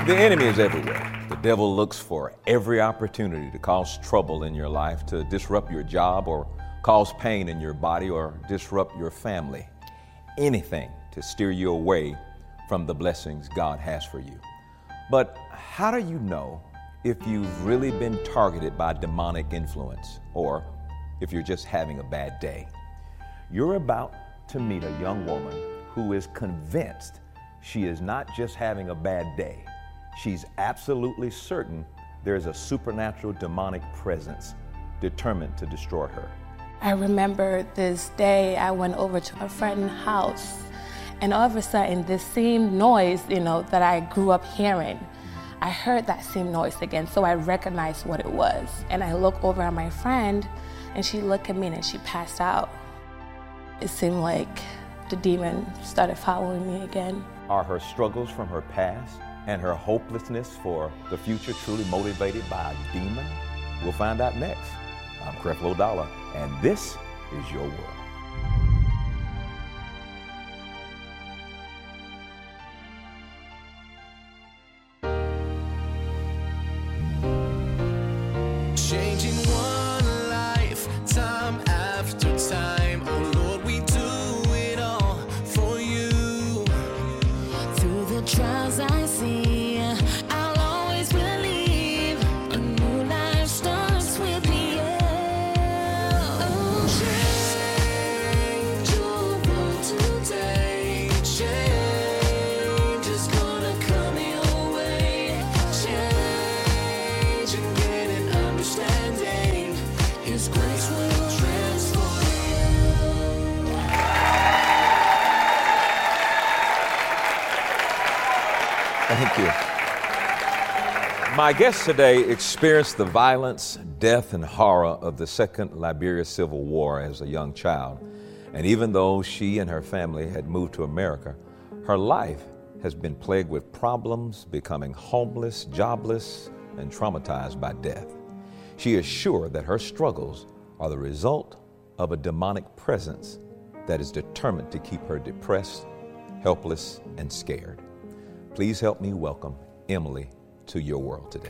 The enemy is everywhere. The devil looks for every opportunity to cause trouble in your life, to disrupt your job or cause pain in your body or disrupt your family. Anything to steer you away from the blessings God has for you. But how do you know if you've really been targeted by demonic influence or if you're just having a bad day? You're about to meet a young woman who is convinced she is not just having a bad day. She's absolutely certain there's a supernatural demonic presence determined to destroy her. I remember this day I went over to a friend's house, and all of a sudden this same noise, that I grew up hearing, I heard that same noise again, so I recognized what it was. And I looked over at my friend, and she looked at me and she passed out. It seemed like the demon started following me again. Are her struggles from her past and her hopelessness for the future truly motivated by a demon? We'll find out next. I'm Creflo Dollar, and this is Your World. Changing one life, time after time. Oh Lord, we do it all for you. Through the trials I see, I'll always believe a new life starts with me. Oh, change your world today. Change is gonna come your way. Change and get an understanding. His grace will transform you. Thank you. My guest today experienced the violence, death, and horror of the Second Liberia Civil War as a young child. And even though she and her family had moved to America, her life has been plagued with problems, becoming homeless, jobless, and traumatized by death. She is sure that her struggles are the result of a demonic presence that is determined to keep her depressed, helpless, and scared. Please help me welcome Emily to Your World today.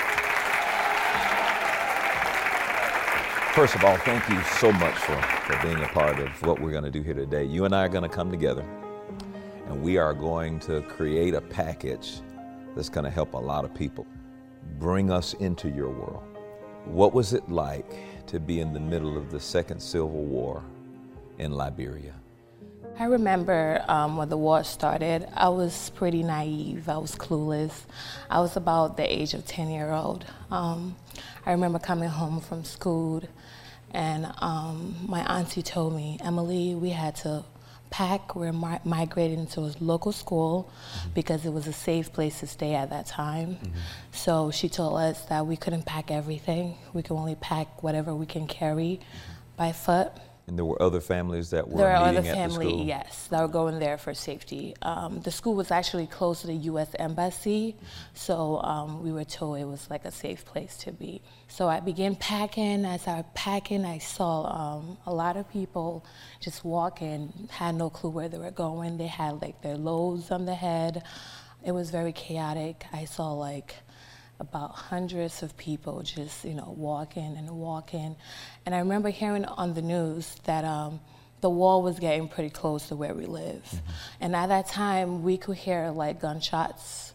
First of all, thank you so much for being a part of what we're going to do here today. You and I are going to come together, and we are going to create a package that's going to help a lot of people bring us into your world. What was it like to be in the middle of the Second Civil War in Liberia? I remember when the war started, I was pretty naive. I was clueless. I was about the age of 10-year-old. I remember coming home from school, and my auntie told me, Emily, we had to pack. We're migrating to a local school because it was a safe place to stay at that time. So she told us that we couldn't pack everything. We could only pack whatever we can carry by foot. And there were other families that were There are meeting other at the school? families, yes, that were going there for safety. The school was actually close to the U.S. Embassy, so we were told it was like a safe place to be. So I began packing. As I was packing, I saw a lot of people just walking, had no clue where they were going. They had like their loads on their head. It was very chaotic. I saw like about hundreds of people just, walking and walking. And I remember hearing on the news that the wall was getting pretty close to where we live. And at that time, we could hear like gunshots.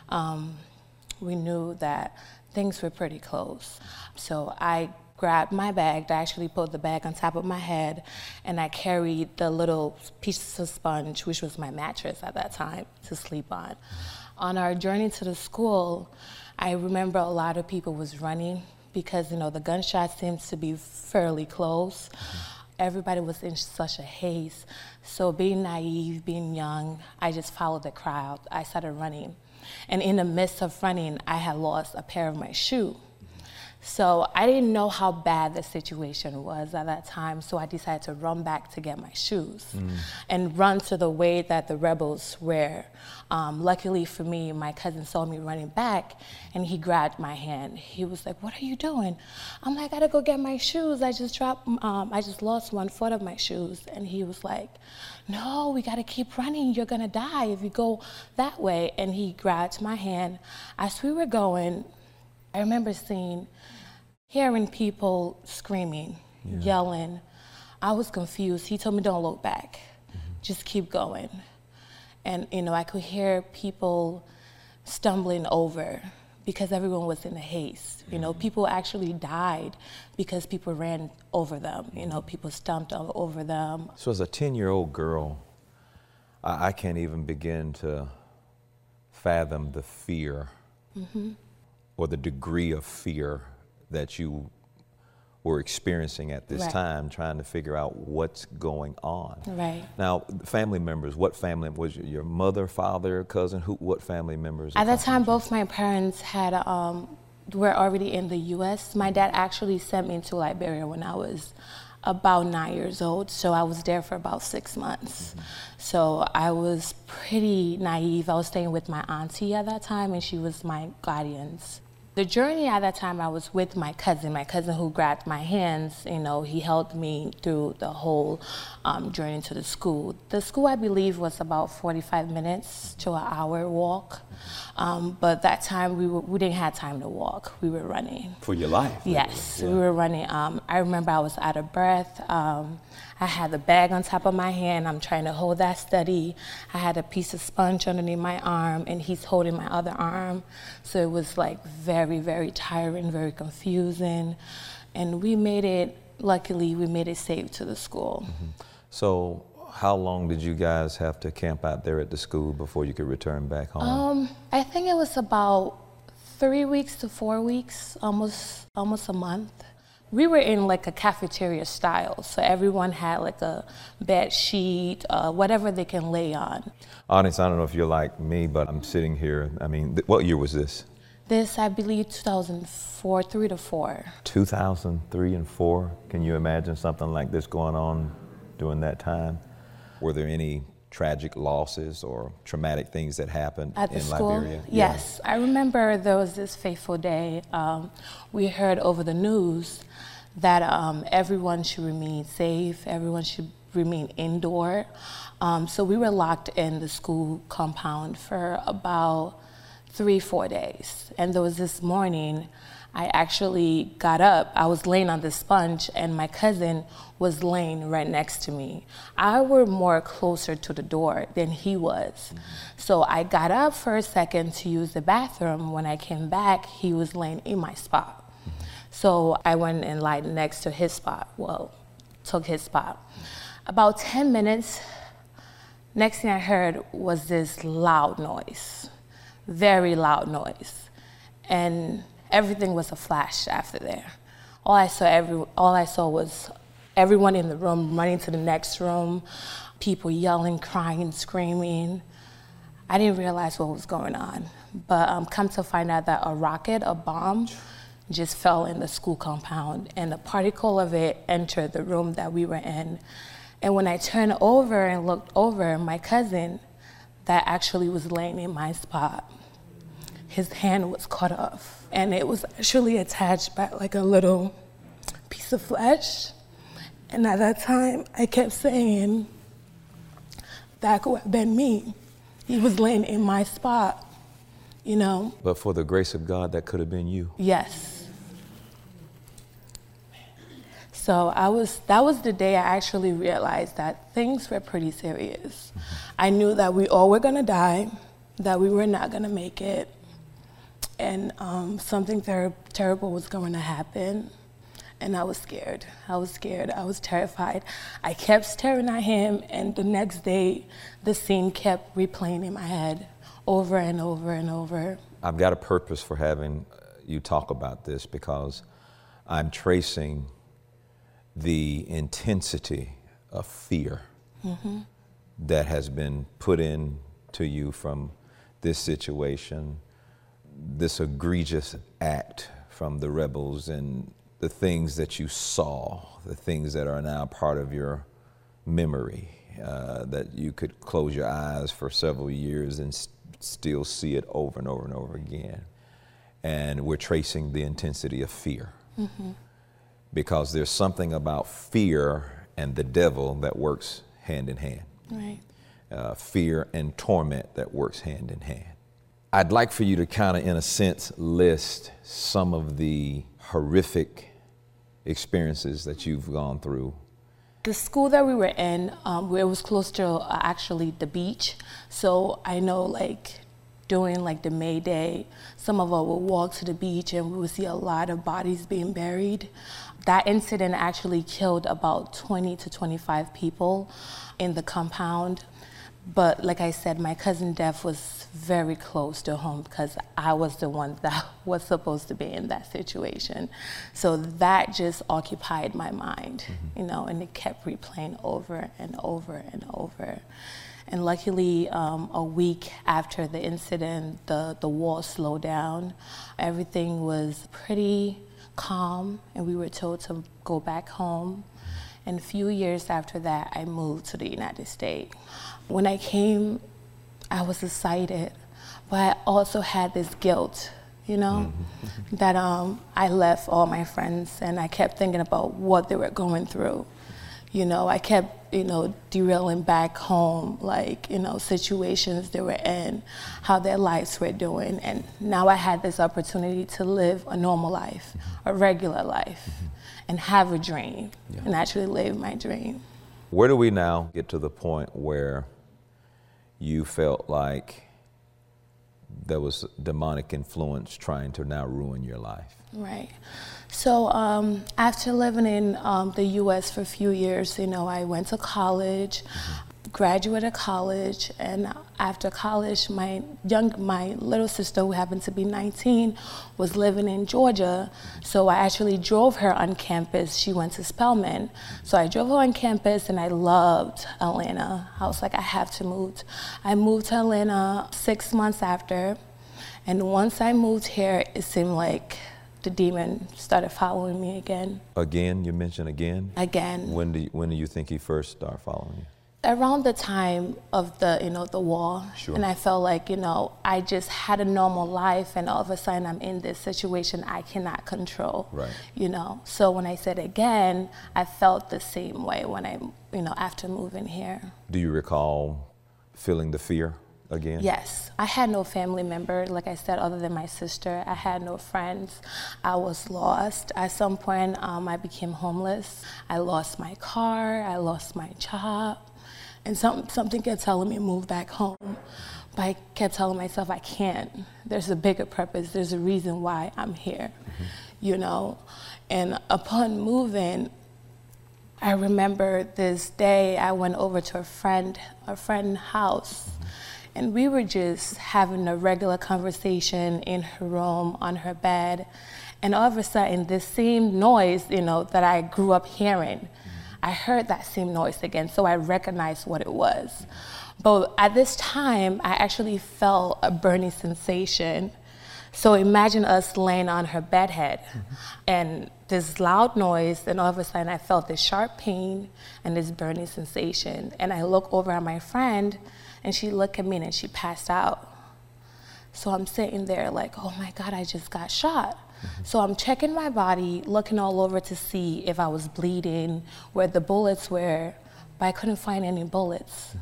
We knew that things were pretty close. So I grabbed my bag. I actually put the bag on top of my head, and I carried the little piece of sponge, which was my mattress at that time, to sleep on. On our journey to the school, I remember a lot of people was running because, the gunshot seems to be fairly close. Everybody was in such a haste. So being naive, being young, I just followed the crowd. I started running. And in the midst of running, I had lost a pair of my shoe. So I didn't know how bad the situation was at that time, so I decided to run back to get my shoes and run to the way that the rebels were. Luckily for me, my cousin saw me running back and he grabbed my hand. He was like, "What are you doing?" I'm like, "I gotta go get my shoes. I just lost one foot of my shoes." And he was like, "No, we gotta keep running. You're gonna die if you go that way." And he grabbed my hand. As we were going, I remember hearing people screaming, yelling. I was confused. He told me, "Don't look back, just keep going." And I could hear people stumbling over because everyone was in a haste. People actually died because people ran over them. People stomped all over them. So as a 10-year-old girl, I can't even begin to fathom the fear or the degree of fear that you were experiencing at this time, trying to figure out what's going on. Right. Now, family members, what family was your mother, father, cousin? What family members? At that time, both my parents were already in the U.S. My dad actually sent me to Liberia when I was about 9 years old, so I was there for about 6 months. So I was pretty naive. I was staying with my auntie at that time, and she was my guardians. The journey at that time, I was with my cousin who grabbed my hands. He helped me through the whole journey to the school. The school, I believe, was about 45 minutes to an hour walk. But that time, we didn't have time to walk. We were running. For your life? Yes, we were running. I remember I was out of breath. I had the bag on top of my hand. I'm trying to hold that steady. I had a piece of sponge underneath my arm, and he's holding my other arm. So it was like very, very tiring, very confusing. And luckily, we made it safe to the school. So how long did you guys have to camp out there at the school before you could return back home? I think it was about 3 weeks to 4 weeks, almost a month. We were in like a cafeteria style, so everyone had like a bed sheet, whatever they can lay on. Onyx, I don't know if you're like me, but I'm sitting here. I mean, what year was this? This, I believe, 2004, 3 to 4. 2003 and 4. Can you imagine something like this going on during that time? Were there any tragic losses or traumatic things that happened at the in school? Liberia? Yes, I remember there was this fateful day. We heard over the news that everyone should remain safe, everyone should remain indoor. So we were locked in the school compound for about 3-4 days. And there was this morning, I actually got up. I was laying on the sponge, and my cousin was laying right next to me. I were more closer to the door than he was. So I got up for a second to use the bathroom. When I came back, he was laying in my spot. So I went and lied next to his spot. Well, took his spot. About 10 minutes, next thing I heard was this loud noise, very loud noise. And everything was a flash after there. All I saw was everyone in the room running to the next room, people yelling, crying, screaming. I didn't realize what was going on. But come to find out that a bomb, just fell in the school compound, and a particle of it entered the room that we were in. And when I turned over and looked over, my cousin that actually was laying in my spot, his hand was cut off, and it was actually attached by like a little piece of flesh. And at that time, I kept saying, that could have been me. He was laying in my spot, But for the grace of God, that could have been you. Yes. So that was the day I actually realized that things were pretty serious. I knew that we all were gonna die, that we were not gonna make it, and something terrible was going to happen. And I was scared. I was terrified. I kept staring at him, and the next day, the scene kept replaying in my head over and over and over. I've got a purpose for having you talk about this, because I'm tracing the intensity of fear that has been put into you from this situation, this egregious act from the rebels and the things that you saw, the things that are now part of your memory, that you could close your eyes for several years and still see it over and over and over again. And we're tracing the intensity of fear. Mm-hmm. Because there's something about fear and the devil that works hand in hand. Right. Fear and torment that works hand in hand. I'd like for you to kind of, in a sense, list some of the horrific experiences that you've gone through. The school that we were in, where it was close to actually the beach. So I know, like, during like the May Day, some of us would walk to the beach and we would see a lot of bodies being buried. That incident actually killed about 20 to 25 people in the compound. But like I said, my cousin's death was very close to home because I was the one that was supposed to be in that situation. So that just occupied my mind, you know, and it kept replaying over and over and over. And luckily, a week after the incident, the war slowed down. Everything was pretty calm, and we were told to go back home. And a few years after that, I moved to the United States. When I came, I was excited, but I also had this guilt, you know, that I left all my friends, and I kept thinking about what they were going through. You know, I kept, you know, derailing back home, like, you know, situations they were in, how their lives were doing. And now I had this opportunity to live a normal life, a regular life, and have a dream, and actually live my dream. Where do we now get to the point where you felt like there was demonic influence trying to now ruin your life? Right. So after living in the U.S. for a few years, you know, I went to college, graduated college, and after college, my little sister, who happened to be 19, was living in Georgia. So I actually drove her on campus. She went to Spelman. So I drove her on campus, and I loved Atlanta. I was like, I have to move. I moved to Atlanta 6 months after, and once I moved here, it seemed like the demon started following me again. Again? You mentioned again? Again. When do you think he first started following you? Around the time of the war. Sure. And I felt like, you know, I just had a normal life, and all of a sudden I'm in this situation I cannot control. Right. You know, so when I said again, I felt the same way when after moving here. Do you recall feeling the fear again? Yes. I had no family member, like I said, other than my sister. I had no friends. I was lost. At some point, I became homeless. I lost my car. I lost my job. And something kept telling me to move back home. But I kept telling myself, I can't. There's a bigger purpose. There's a reason why I'm here, you know? And upon moving, I remember this day I went over to a friend's house, and we were just having a regular conversation in her room, on her bed. And all of a sudden, this same noise, you know, that I grew up hearing, I heard that same noise again, so I recognized what it was. But at this time, I actually felt a burning sensation. So imagine us laying on her bedhead, and this loud noise, and all of a sudden I felt this sharp pain and this burning sensation. And I look over at my friend, and she looked at me and she passed out. So I'm sitting there like, oh my God, I just got shot. So I'm checking my body, looking all over to see if I was bleeding, where the bullets were, but I couldn't find any bullets.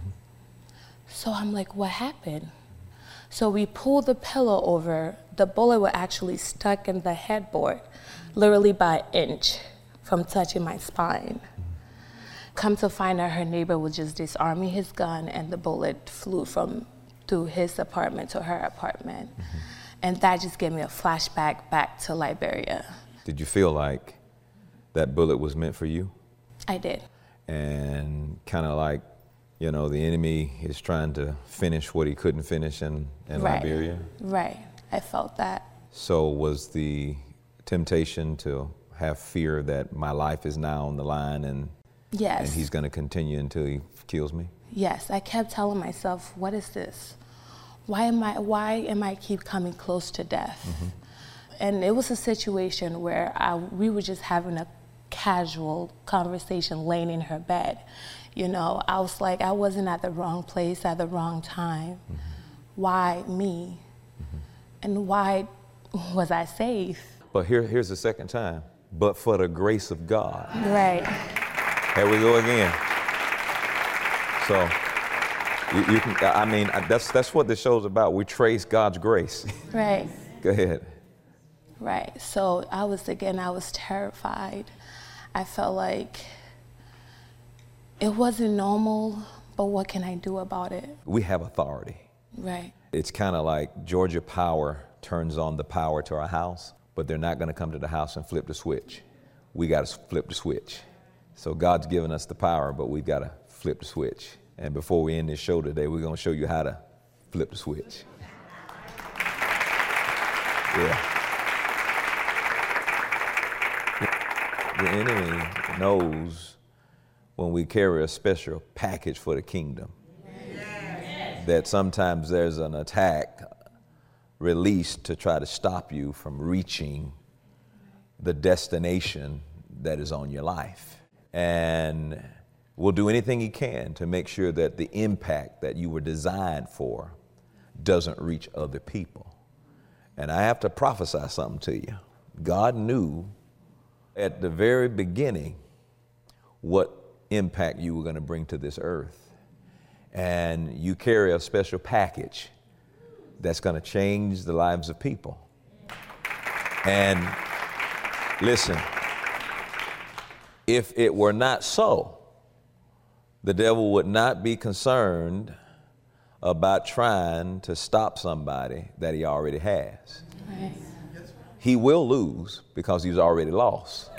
So I'm like, what happened? So we pulled the pillow over. The bullet was actually stuck in the headboard, literally by an inch from touching my spine. Come to find out, her neighbor was just disarming his gun, and the bullet flew through his apartment to her apartment. And that just gave me a flashback back to Liberia. Did you feel like that bullet was meant for you? I did. And kind of like, you know, the enemy is trying to finish what he couldn't finish in Right. Liberia? Right. I felt that. So was the temptation to have fear that my life is now on the line and Yes. he's going to continue until he kills me? Yes. I kept telling myself, what is this? Why am I keep coming close to death? And it was a situation where we were just having a casual conversation laying in her bed. You know, I was like, I wasn't at the wrong place at the wrong time. Why me? And why was I safe? But here's the second time. But for the grace of God. Right. Here we go again. So you can, I mean, that's what this show's about. We trace God's grace. Right. Go ahead. Right. So I was terrified. I felt like it wasn't normal, but what can I do about it? We have authority. Right. It's kind of like Georgia Power turns on the power to our house, but they're not going to come to the house and flip the switch. We got to flip the switch. So God's given us the power, but we've got to flip the switch. And before we end this show today, we're going to show you how to flip the switch. Yeah. The enemy knows when we carry a special package for the kingdom, that sometimes there's an attack released to try to stop you from reaching the destination that is on your life. And we'll do anything he can to make sure that the impact that you were designed for doesn't reach other people. And I have to prophesy something to you. God knew at the very beginning what impact you were going to bring to this earth. And you carry a special package that's going to change the lives of people. And listen, if it were not so, the devil would not be concerned about trying to stop somebody that he already has. Right. He will lose because he's already lost.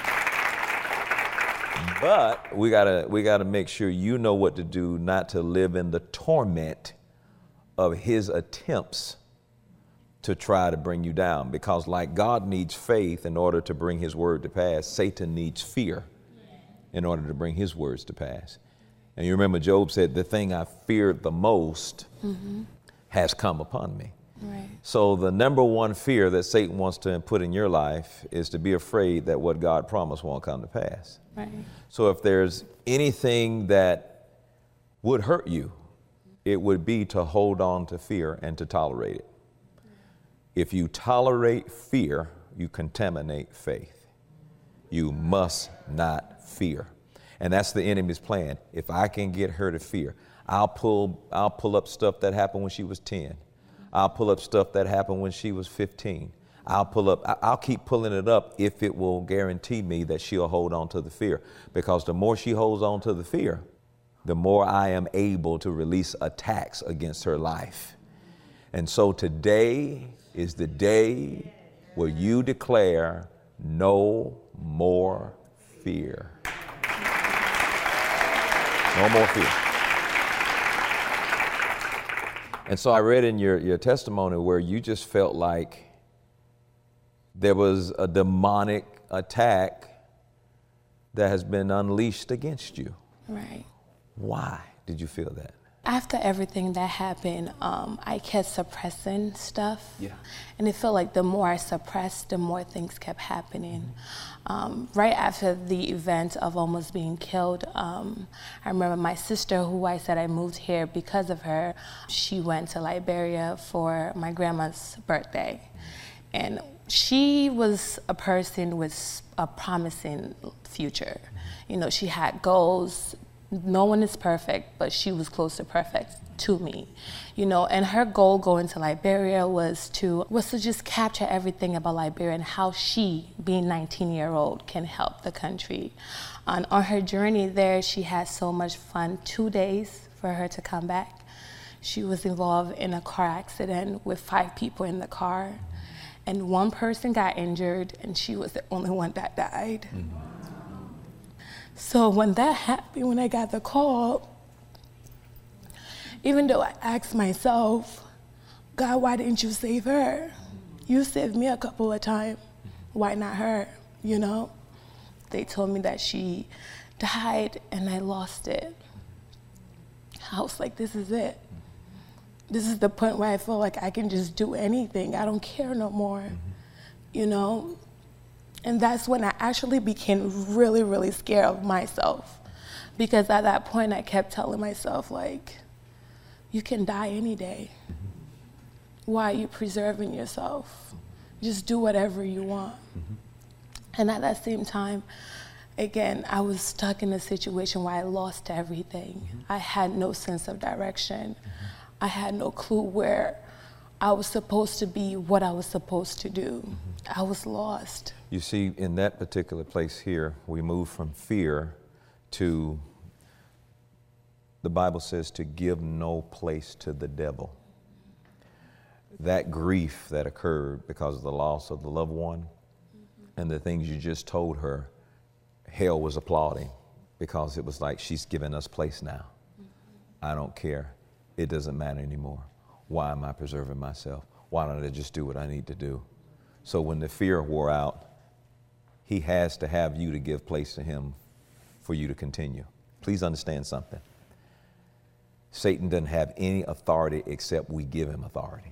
But we gotta make sure you know what to do, not to live in the torment of his attempts to try to bring you down. Because like God needs faith in order to bring his word to pass, Satan needs fear in order to bring his words to pass. And you remember Job said, the thing I feared the most has come upon me. Right. So the number one fear that Satan wants to put in your life is to be afraid that what God promised won't come to pass. Right. So if there's anything that would hurt you, it would be to hold on to fear and to tolerate it. If you tolerate fear, you contaminate faith. You must not fear. And that's the enemy's plan. If I can get her to fear, I'll pull up stuff that happened when she was 10. I'll pull up stuff that happened when she was 15. I'll keep pulling it up if it will guarantee me that she'll hold on to the fear. Because the more she holds on to the fear, the more I am able to release attacks against her life. And so today is the day where you declare no more fear. No more fear. And so I read in your testimony where you just felt like there was a demonic attack that has been unleashed against you. Right. Why did you feel that? After everything that happened, I kept suppressing stuff. Yeah. And it felt like the more I suppressed, the more things kept happening. Right after the event of almost being killed, I remember my sister, who I said I moved here because of her, she went to Liberia for my grandma's birthday. And she was a person with a promising future. You know, she had goals. No one is perfect, but she was close to perfect to me, you know. And her goal going to Liberia was to just capture everything about Liberia and how she, being 19-year-old, can help the country. On her journey there, she had so much fun. 2 days for her to come back. She was involved in a car accident with 5 people in the car, and 1 person got injured, and she was the only one that died. So when that happened, when I got the call, even though I asked myself, God, why didn't you save her? You saved me a couple of times. Why not her? You know? They told me that she died and I lost it. I was like, this is it. This is the point where I feel like I can just do anything. I don't care no more. you know? And that's when I actually became really, really scared of myself. Because at that point, I kept telling myself, like, you can die any day. Why are you preserving yourself? Just do whatever you want. And at that same time, again, I was stuck in a situation where I lost everything. I had no sense of direction. I had no clue where I was supposed to be, what I was supposed to do. I was lost. You see, in that particular place here, we move from fear to, the Bible says, to give no place to the devil. That grief that occurred because of the loss of the loved one and the things you just told her, hell was applauding because it was like, she's given us place now. I don't care. It doesn't matter anymore. Why am I preserving myself? Why don't I just do what I need to do? So when the fear wore out, he has to have you to give place to him for you to continue. Please understand something. Satan doesn't have any authority except we give him authority.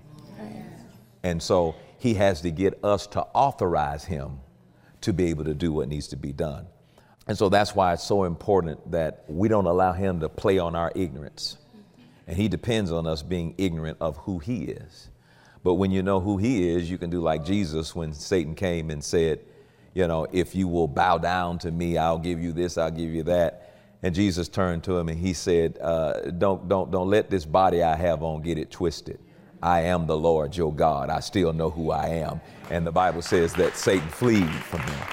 And so he has to get us to authorize him to be able to do what needs to be done. And so that's why it's so important that we don't allow him to play on our ignorance. And he depends on us being ignorant of who he is. But when you know who he is, you can do like Jesus when Satan came and said, you know, if you will bow down to me, I'll give you this, I'll give you that. And Jesus turned to him and he said, don't let this body I have on get it twisted. I am the Lord your God. I still know who I am. And the Bible says that Satan fled from him.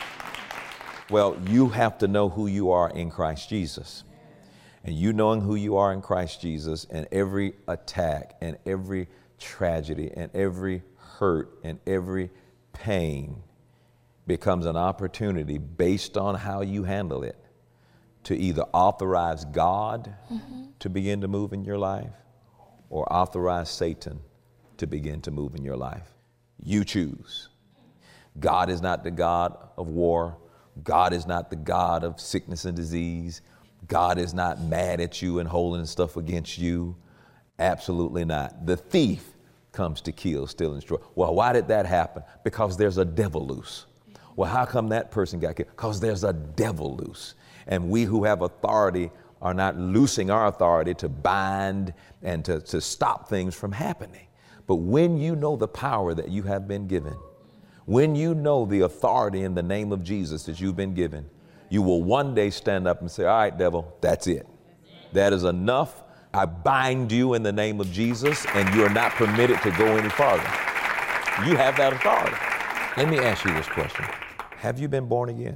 Well, you have to know who you are in Christ Jesus. And you knowing who you are in Christ Jesus, and every attack and every tragedy and every hurt and every pain becomes an opportunity based on how you handle it to either authorize God to begin to move in your life or authorize Satan to begin to move in your life. You choose. God is not the God of war. God is not the God of sickness and disease. God is not mad at you and holding stuff against you. Absolutely not. The thief comes to kill, steal, and destroy. Well, why did that happen? Because there's a devil loose. Well, how come that person got killed? Because there's a devil loose. And we who have authority are not loosing our authority to bind and to stop things from happening. But when you know the power that you have been given, when you know the authority in the name of Jesus that you've been given, you will one day stand up and say, all right, devil, that's it. That is enough. I bind you in the name of Jesus, and you are not permitted to go any farther. You have that authority. Let me ask you this question. Have you been born again?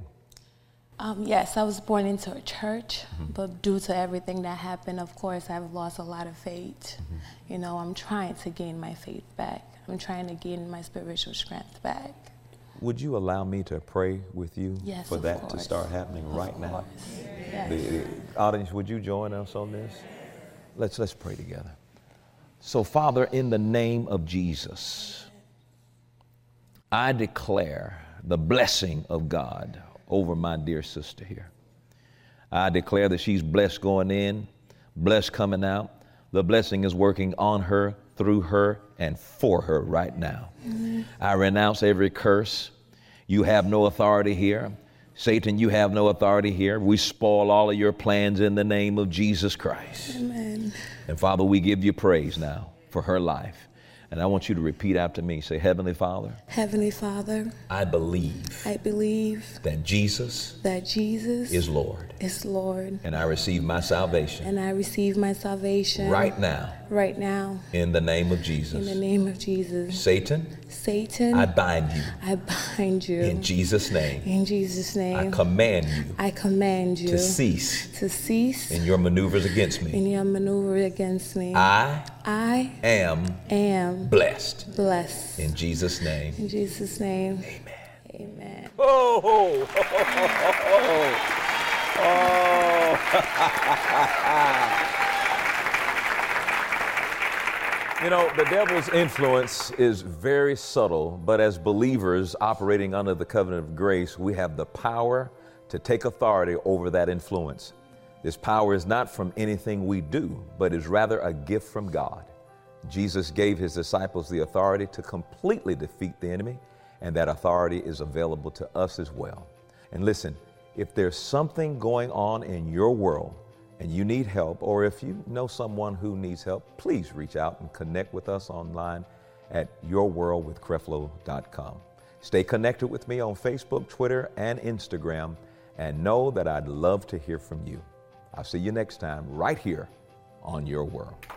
Yes, I was born into a church, but due to everything that happened, of course, I've lost a lot of faith. You know, I'm trying to gain my faith back. I'm trying to gain my spiritual strength back. Would you allow me to pray with you for that course. to start happening right now? Yes. The audience, would you join us on this? Let's pray together. So, Father, in the name of Jesus, I declare the blessing of God over my dear sister here. I declare that she's blessed going in, blessed coming out. The blessing is working on her, through her, and for her right now. I renounce every curse. You have no authority here. Satan, you have no authority here. We spoil all of your plans in the name of Jesus Christ. Amen. And Father, we give you praise now for her life. And I want you to repeat after me. Say, Heavenly Father. Heavenly Father. I believe. I believe. That Jesus. That Jesus. Is Lord. Is Lord. And I receive my salvation. And I receive my salvation. Right now. Right now. In the name of Jesus. In the name of Jesus. Satan. Satan. I bind you. I bind you. In Jesus' name. In Jesus' name. I command you. I command you. To cease. To cease. In your maneuvers against me. In your maneuver against me. I am blessed. Blessed. In Jesus' name. In Jesus' name. Amen. Amen. Oh. You know, the devil's influence is very subtle, but as believers operating under the covenant of grace, we have the power to take authority over that influence. This power is not from anything we do, but is rather a gift from God. Jesus gave his disciples the authority to completely defeat the enemy, and that authority is available to us as well. And listen, if there's something going on in your world and you need help, or if you know someone who needs help, please reach out and connect with us online at yourworldwithcreflo.com. Stay connected with me on Facebook, Twitter, and Instagram, and know that I'd love to hear from you. I'll see you next time right here on Your World.